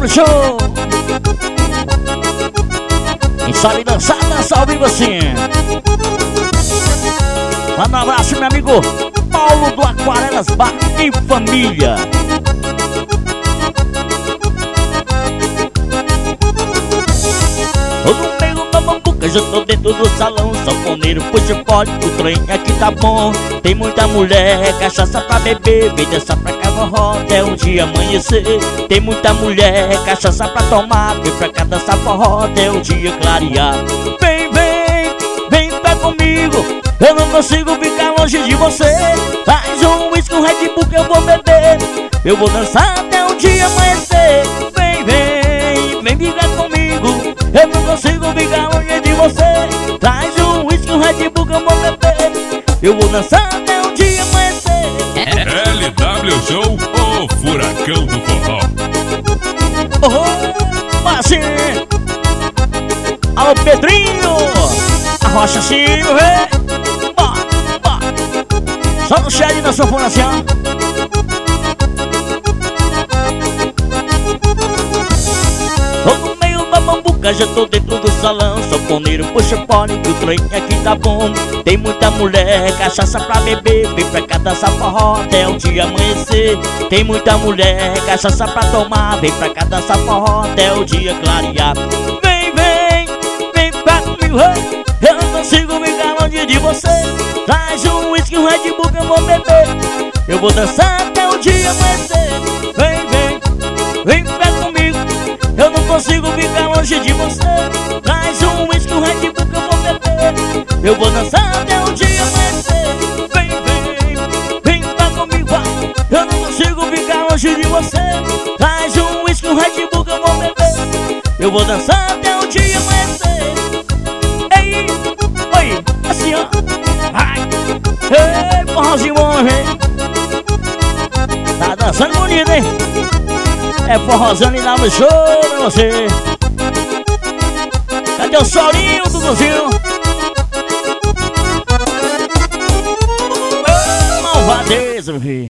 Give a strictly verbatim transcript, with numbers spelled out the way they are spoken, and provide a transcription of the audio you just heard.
Show. Quem sabe dançar, dançar ao vivo assim. Manda um abraço, meu amigo Paulo do Aquarelas Bar em Família. Tô no meio da bambuca, já tô dentro do salão. Sanfoneiro, puxa pode, o trem aqui tá bom. Tem muita mulher, cachaça pra beber. Vem dançar pra cá, forró, até o dia amanhecer. Tem muita mulher, cachaça pra tomar. Vem pra cá dançar forró, até o dia clarear. Vem, vem, vem pra comigo. Eu não consigo ficar longe de você. Faz um whisky, um Red Bull que eu vou beber. Eu vou dançar até o dia amanhecer. Vem, vem, vem ficar comigo. Eu não consigo ficar longe de você. Traz um whisky, um Red Bull que eu vou beber. Eu vou dançar até o dia amanhecer. L W Show, o furacão do forró. Oh, assim. Alô, Pedrinho. Arrocha Silva. Bora, bora. Só no chat da sua fundação. Tô no meio da bambuca, já tô dentro do salão. Sanfoneiro, puxa pole, que o trem aqui tá bom. Tem muita mulher, cachaça pra beber. Vem pra cá dançar forró até o dia amanhecer. Tem muita mulher, cachaça pra tomar. Vem pra cá dançar forró até o dia clarear. Vem, vem, vem pra comigo. Eu não consigo ficar longe de você. Traz um whisky, um Red Bull que eu vou beber. Eu vou dançar até o dia amanhecer. Vem, vem, vem pra comigo. Eu não consigo ficar longe de você. Traz um whisky, um Red Bull que eu vou beber. Eu vou dançar até o dia amanhecer. Vem, vem, vem pra comigo, vai. Eu não consigo ficar longe de você. Traz um whisky, um Red Bull que eu vou beber. Eu vou dançar até o dia amanhecer. Ei, oi, assim ó. Ai, ei, forrozinho bom, velho. Tá dançando bonito, hein? É forrozão e dá um show pra você. Cadê o solinho do cozinho? Malvadeza, meu filho.